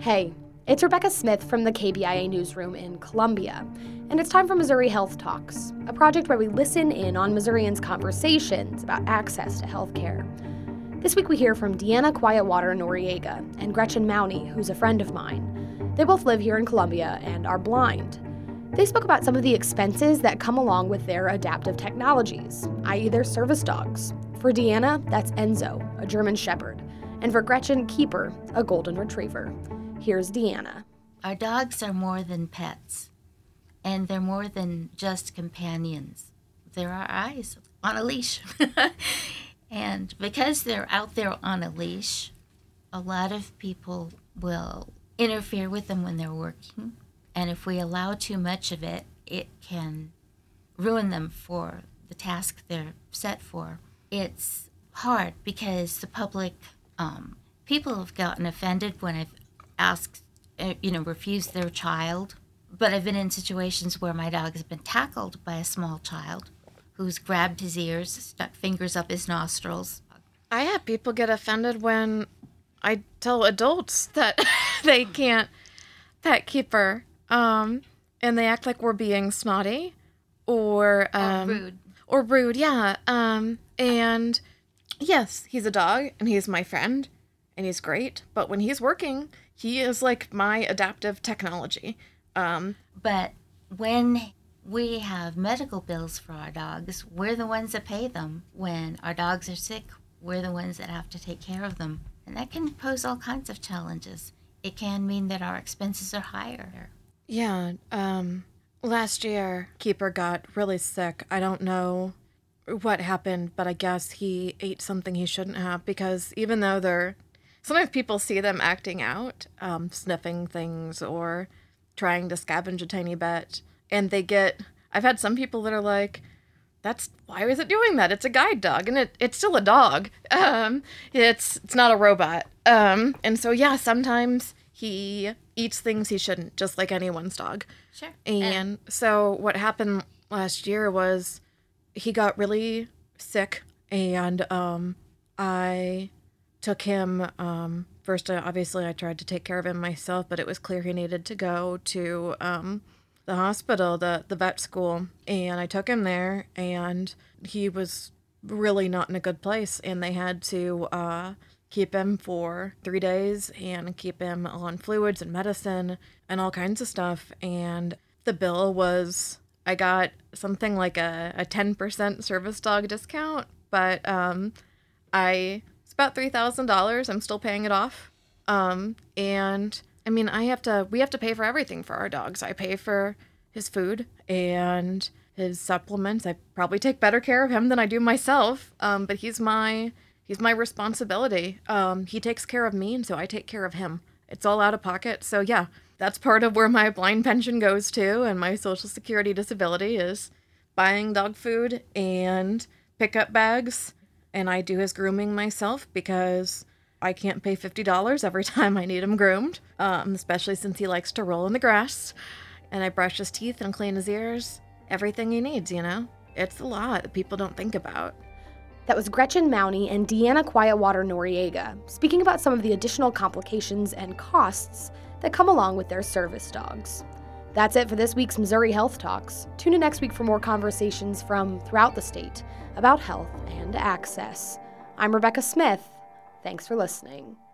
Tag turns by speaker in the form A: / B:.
A: Hey, it's Rebecca Smith from the KBIA newsroom in Columbia, and it's time for Missouri Health Talks, a project where we listen in on Missourians' conversations about access to health care. This week we hear from Deanna Quietwater Noriega and Gretchen Mowney, who's a friend of mine. They both live here in Columbia and are blind. They spoke about some of the expenses that come along with their adaptive technologies, i.e. their service dogs. For Deanna, that's Enzo, a German Shepherd, and for Gretchen, Keeper, a Golden Retriever. Here's Deanna.
B: Our dogs are more than pets, and they're more than just companions. They're our eyes on a leash. And because they're out there on a leash, a lot of people will interfere with them when they're working. And if we allow too much of it, it can ruin them for the task they're set for. It's hard because the public, people have gotten offended when I've asked, refused their child. But I've been in situations where my dog has been tackled by a small child who's grabbed his ears, stuck fingers up his nostrils.
C: I have people get offended when I tell adults that they can't pet Keeper, and they act like we're being snotty or
B: Rude.
C: Or rude, yeah. And yes, he's a dog, and he's my friend, and he's great. But when he's working, he is like my adaptive technology.
B: But when we have medical bills for our dogs, we're the ones that pay them. When our dogs are sick, we're the ones that have to take care of them. And that can pose all kinds of challenges. It can mean that our expenses are higher.
C: Yeah, last year, Keeper got really sick. I don't know what happened, but I guess he ate something he shouldn't have, because even though sometimes people see them acting out, sniffing things or trying to scavenge a tiny bit, and I've had some people that are like, why is it doing that? It's a guide dog, and it's still a dog. It's not a robot. And so, yeah, sometimes he eats things he shouldn't, just like anyone's dog.
B: Sure.
C: And so what happened last year was he got really sick, and I took him, first, obviously I tried to take care of him myself, but it was clear he needed to go to the hospital, the vet school, and I took him there, and he was really not in a good place, and they had to keep him for 3 days and keep him on fluids and medicine and all kinds of stuff. And the bill was, I got something like a 10% service dog discount, but it's about $3,000. I'm still paying it off. And I mean, we have to pay for everything for our dogs. I pay for his food and his supplements. I probably take better care of him than I do myself. But he's my responsibility. He takes care of me, and so I take care of him. It's all out of pocket. So yeah, that's part of where my blind pension goes to, and my Social Security disability is buying dog food and pickup bags. And I do his grooming myself because I can't pay $50 every time I need him groomed, especially since he likes to roll in the grass. And I brush his teeth and clean his ears, everything he needs, It's a lot that people don't think about.
A: That was Gretchen Mowney and Deanna Quietwater Noriega speaking about some of the additional complications and costs that come along with their service dogs. That's it for this week's Missouri Health Talks. Tune in next week for more conversations from throughout the state about health and access. I'm Rebecca Smith. Thanks for listening.